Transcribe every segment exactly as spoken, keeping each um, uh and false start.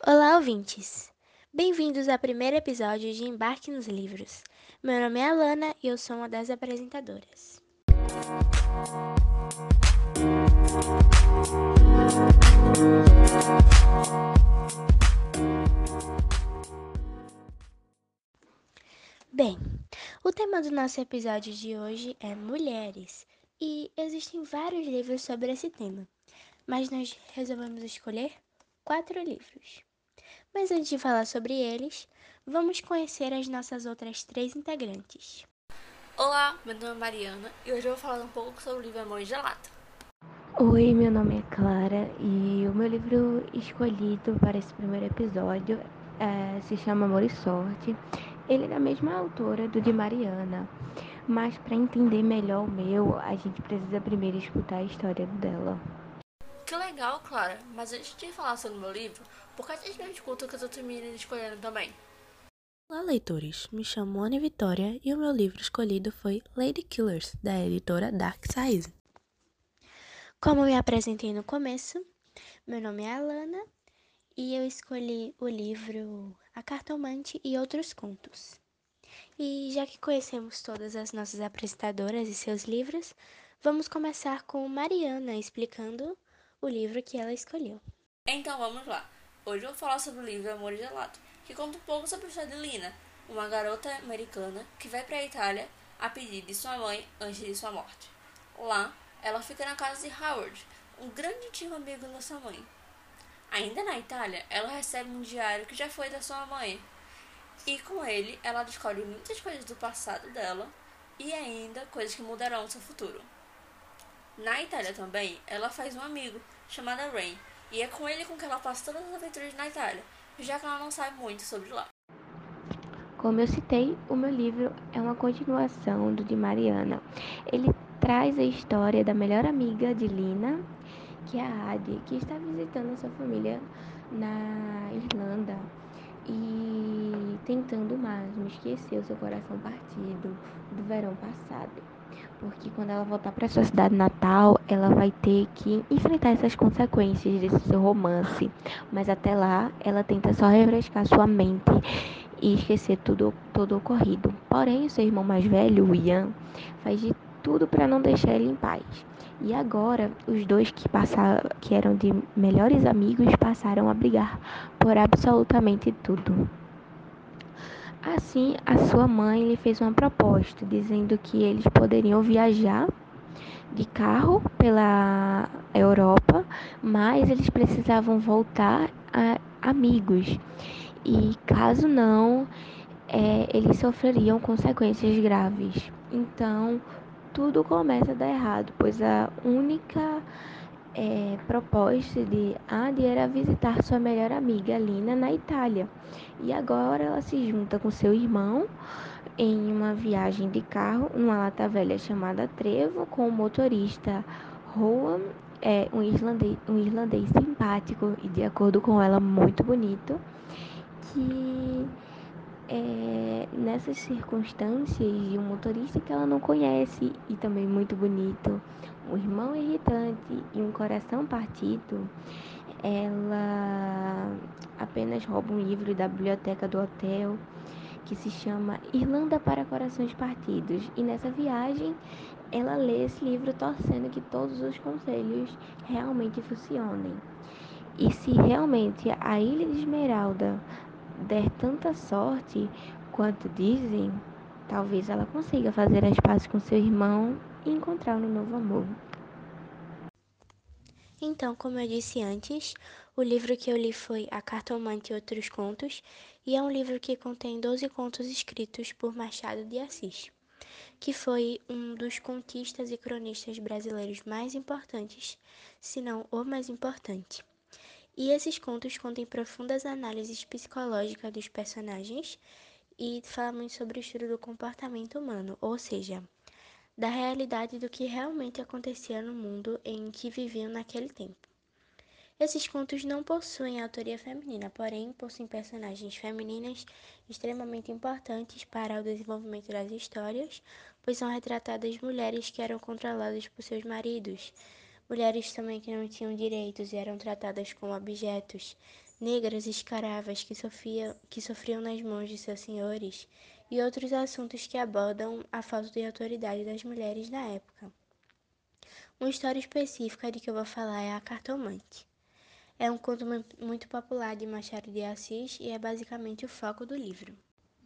Olá, ouvintes! Bem-vindos ao primeiro episódio de Embarque nos Livros. Meu nome é Alana e eu sou uma das apresentadoras. Bem, o tema do nosso episódio de hoje é mulheres, e existem vários livros sobre esse tema, mas nós resolvemos escolher quatro livros. Mas antes de falar sobre eles, vamos conhecer as nossas outras três integrantes. Olá, meu nome é Mariana e hoje eu vou falar um pouco sobre o livro Amor Gelato. Oi, meu nome é Clara e o meu livro escolhido para esse primeiro episódio é, se chama Amor e Sorte. Ele é da mesma autora do de Mariana, mas para entender melhor o meu, a gente precisa primeiro escutar a história dela. Que legal, Clara, mas antes de falar sobre o meu livro, por que a gente não escuta o que as outras meninas escolheram também? Olá, leitores! Me chamo Ana Vitória e o meu livro escolhido foi Lady Killers, da editora Dark Size. Como me apresentei no começo, meu nome é Alana e eu escolhi o livro A Cartomante e Outros Contos. E já que conhecemos todas as nossas apresentadoras e seus livros, vamos começar com Mariana explicando o livro que ela escolheu. Então vamos lá. Hoje eu vou falar sobre o livro Amor Gelato, que conta um pouco sobre a história de Lina, uma garota americana que vai para a Itália a pedido de sua mãe antes de sua morte. Lá, ela fica na casa de Howard, um grande antigo amigo da sua mãe. Ainda na Itália, ela recebe um diário que já foi da sua mãe, e com ele ela descobre muitas coisas do passado dela e ainda coisas que mudarão seu futuro. Na Itália também, ela faz um amigo chamado Rain, e é com ele com que ela passa todas as aventuras na Itália, já que ela não sabe muito sobre lá. Como eu citei, o meu livro é uma continuação do de Mariana. Ele traz a história da melhor amiga de Lina, que é a Adi, que está visitando a sua família na Irlanda e tentando mesmo esquecer o seu coração partido do verão passado. Porque quando ela voltar para sua cidade natal, ela vai ter que enfrentar essas consequências desse seu romance. Mas até lá, ela tenta só refrescar sua mente e esquecer tudo, todo o ocorrido. Porém, seu irmão mais velho, o Ian, faz de tudo para não deixar ele em paz. E agora, os dois que, passaram, que eram de melhores amigos passaram a brigar por absolutamente tudo. Assim, a sua mãe lhe fez uma proposta, dizendo que eles poderiam viajar de carro pela Europa, mas eles precisavam voltar a amigos. E caso não, é, eles sofreriam consequências graves. Então, tudo começa a dar errado, pois a única é, proposta de Adi era visitar sua melhor amiga Lina na Itália. E agora ela se junta com seu irmão em uma viagem de carro numa lata velha chamada Trevo, com o motorista Rowan, é, um, irlandês, um irlandês simpático e, de acordo com ela, muito bonito, que é, nessas circunstâncias de um motorista que ela não conhece e também muito bonito, um irmão irritante e um coração partido, ela apenas rouba um livro da biblioteca do hotel que se chama Irlanda para Corações Partidos. E nessa viagem ela lê esse livro torcendo que todos os conselhos realmente funcionem. E se realmente a Ilha de Esmeralda der tanta sorte quanto dizem, talvez ela consiga fazer as pazes com seu irmão e encontrar um novo amor. Então, como eu disse antes, o livro que eu li foi A Cartomante e Outros Contos, e é um livro que contém doze contos escritos por Machado de Assis, que foi um dos contistas e cronistas brasileiros mais importantes, se não o mais importante. E esses contos contêm profundas análises psicológicas dos personagens e falam muito sobre o estudo do comportamento humano, ou seja, da realidade do que realmente acontecia no mundo em que viviam naquele tempo. Esses contos não possuem autoria feminina, porém possuem personagens femininas extremamente importantes para o desenvolvimento das histórias, pois são retratadas mulheres que eram controladas por seus maridos, mulheres também que não tinham direitos e eram tratadas como objetos, negras escravas que sofriam, que sofriam nas mãos de seus senhores e outros assuntos que abordam a falta de autoridade das mulheres na época. Uma história específica de que eu vou falar é A Cartomante. É um conto muito popular de Machado de Assis e é basicamente o foco do livro.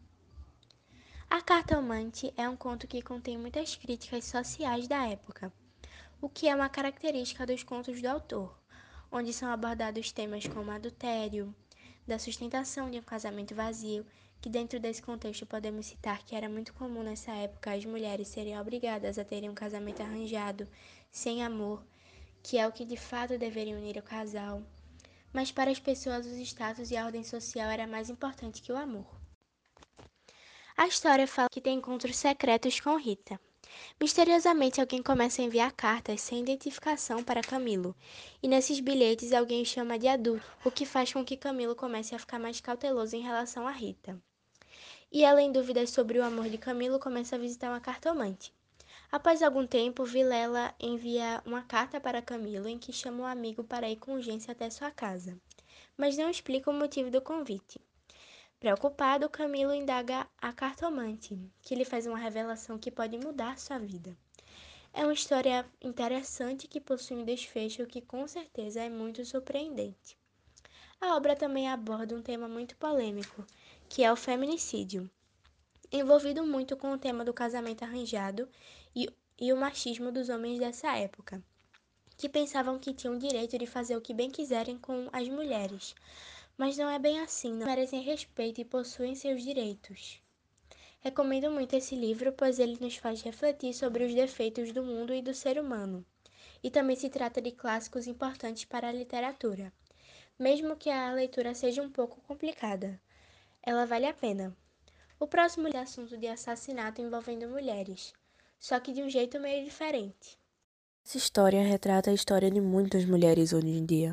A Cartomante é um conto que contém muitas críticas sociais da época, o que é uma característica dos contos do autor, onde são abordados temas como adultério, da sustentação de um casamento vazio, que dentro desse contexto podemos citar que era muito comum nessa época as mulheres serem obrigadas a terem um casamento arranjado, sem amor, que é o que de fato deveria unir o casal. Mas para as pessoas o status e a ordem social era mais importante que o amor. A história fala que tem encontros secretos com Rita. Misteriosamente, alguém começa a enviar cartas sem identificação para Camilo, e nesses bilhetes alguém o chama de adulto, o que faz com que Camilo comece a ficar mais cauteloso em relação a Rita. E ela, em dúvidas sobre o amor de Camilo, começa a visitar uma cartomante. Após algum tempo, Vilela envia uma carta para Camilo em que chama um amigo para ir com urgência até sua casa, mas não explica o motivo do convite. Preocupado, Camilo indaga a cartomante, que lhe faz uma revelação que pode mudar sua vida. É uma história interessante que possui um desfecho que com certeza é muito surpreendente. A obra também aborda um tema muito polêmico, que é o feminicídio, envolvido muito com o tema do casamento arranjado e, e o machismo dos homens dessa época, que pensavam que tinham o direito de fazer o que bem quiserem com as mulheres. Mas não é bem assim, não merecem respeito e possuem seus direitos. Recomendo muito esse livro, pois ele nos faz refletir sobre os defeitos do mundo e do ser humano. E também se trata de clássicos importantes para a literatura. Mesmo que a leitura seja um pouco complicada, ela vale a pena. O próximo é assunto de assassinato envolvendo mulheres, só que de um jeito meio diferente. Essa história retrata a história de muitas mulheres hoje em dia.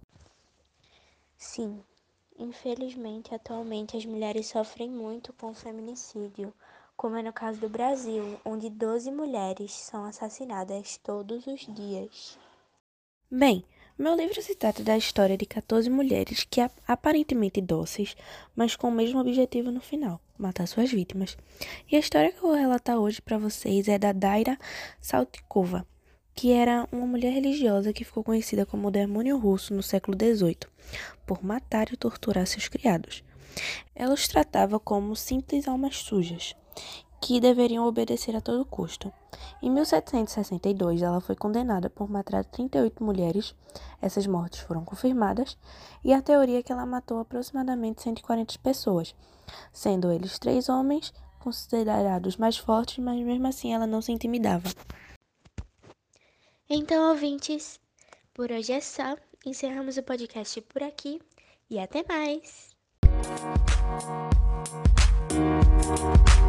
Sim, infelizmente, atualmente as mulheres sofrem muito com o feminicídio, como é no caso do Brasil, onde doze mulheres são assassinadas todos os dias. Bem, meu livro se trata da história de quatorze mulheres que aparentemente dóceis, mas com o mesmo objetivo no final, matar suas vítimas. E a história que eu vou relatar hoje para vocês é da Daira Saltykova, que era uma mulher religiosa que ficou conhecida como o demônio russo no século dezoito, por matar e torturar seus criados. Ela os tratava como simples almas sujas, que deveriam obedecer a todo custo. Em mil setecentos e sessenta e dois, ela foi condenada por matar trinta e oito mulheres. Essas mortes foram confirmadas, e a teoria é que ela matou aproximadamente cento e quarenta pessoas, sendo eles três homens, considerados mais fortes, mas mesmo assim ela não se intimidava. Então, ouvintes, por hoje é só. Encerramos o podcast por aqui e até mais!